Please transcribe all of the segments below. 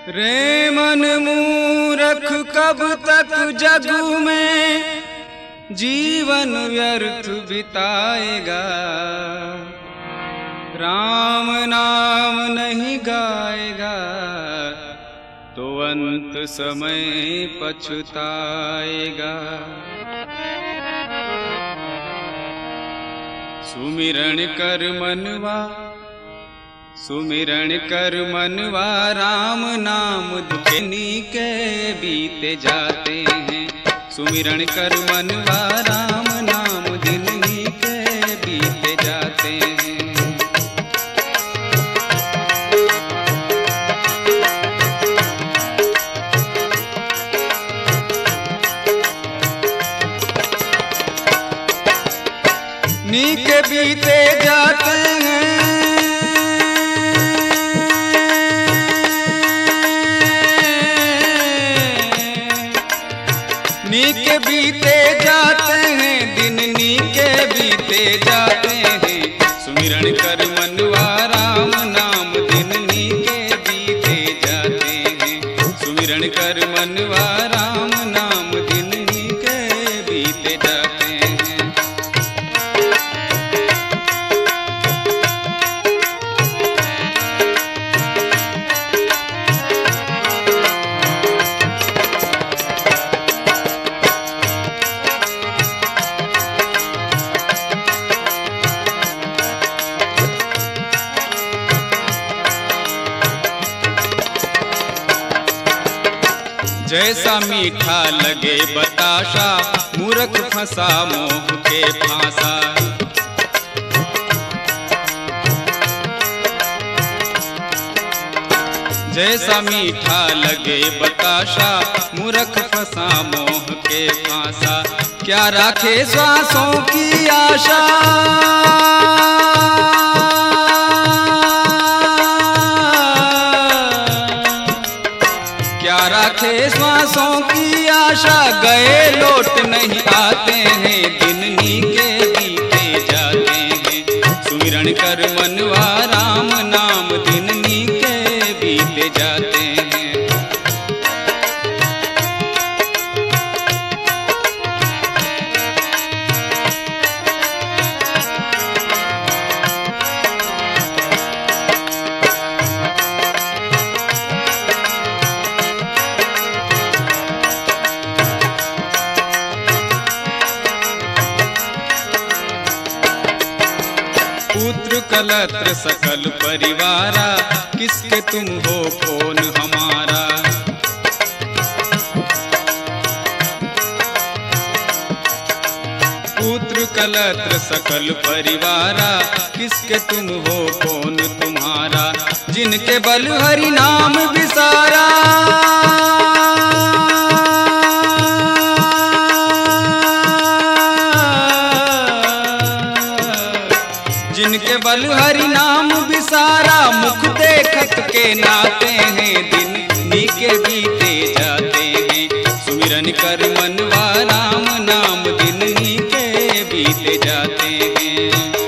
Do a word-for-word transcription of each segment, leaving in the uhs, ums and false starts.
रे मन मूरख कब तक जग में जीवन व्यर्थ बिताएगा। राम नाम नहीं गाएगा तो अंत समय पछताएगा। सुमिरण कर मनवा सुमिरण कर मनवा राम नाम दुखनी के बीते जाते हैं। सुमिरण कर मनवा राम नाम दिननी के बीते जाते हैं। नी के बीते जाते हैं। नी के बीते जाते हैं दिन नी के बीते जाते हैं। सुमिरण कर मनवा राम नाम दिन नी के बीते जाते हैं। सुमिरण कर मनवा राम नाम दिन नी के बीते जाते हैं। जैसा मीठा लगे बताशा मूर्ख फंसा मोह के फांसा। जैसा मीठा लगे बताशा मूर्ख फंसा मोह के फांसा। क्या राखे श्वासों की आशा राखे श्वासों की आशा। गए लौट नहीं आते हैं दिन नी के बीते जाते हैं। सुमिरण कर मनवा राम नाम दिन नी के बीते जाते हैं। पुत्र कलत्र सकल परिवारा किसके तुम हो कौन हमारा। पुत्र कलत्र सकल परिवारा किसके तुम हो कौन तुम्हारा। जिनके बल हरि नाम विसारा जिनके बल हरि नाम विसारा। मुख देखत के नाते हैं दिन नी के बीते जाते हैं। सुमिरन कर मनवा राम नाम दिन नी के बीते जाते हैं।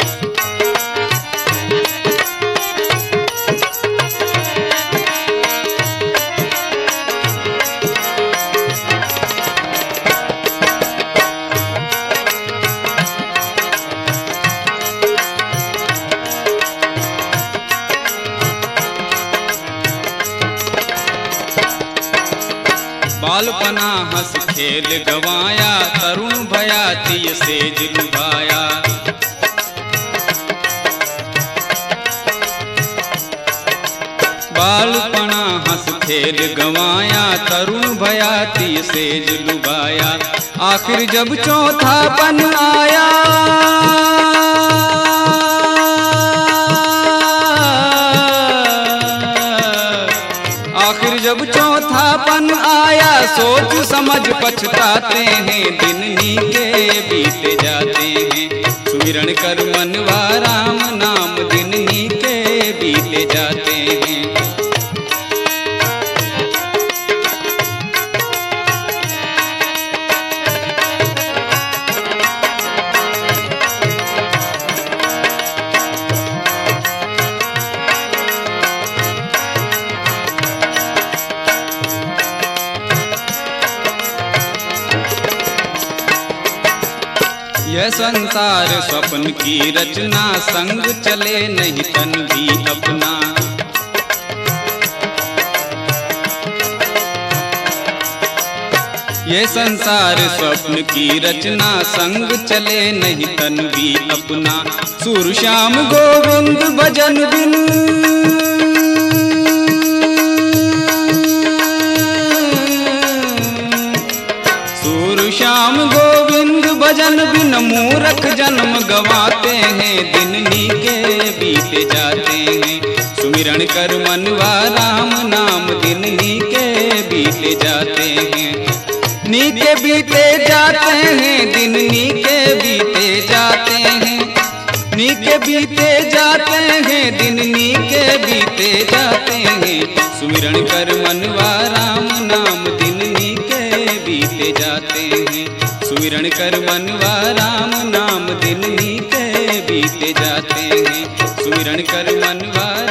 बालपना हंस खेल गवाया तरुण भया तीय सेज लुभाया। बालपना हंस खेल गवाया तरुण भया तीय सेज लुभाया। आखिर जब चौथापन आया आखिर जब चौथापन आया सोच समझ पछताते हैं दिन नी के बीते जाते हैं। सुमिरण कर मनवा राम नाम दिन नी के बीते जाते हैं। यह संसार स्वप्न की रचना, संग चले नहीं तन भी अपना। ये संसार स्वप्न की रचना, संग चले नहीं तन भी अपना। सूर श्याम गोविंद भजन बिन, सूर श्याम गोविंद भजन बिन मूर्ख जन्म गवाते हैं, दिन नीके बीते जाते हैं। सुमिरन कर मनवा राम नाम, दिन नीके बीते जाते हैं। नीके बीते जाते हैं, दिन नीके बीते जाते हैं। नीके बीते जाते हैं, दिन नीके बीते जाते हैं। सुमिरन कर मनवा राम नाम, दिन नीके बीते जाते हैं। सुमिरन कर मनवा राम नाम, दिन नीके बीते जाते हैं। सुमिरन कर मनवा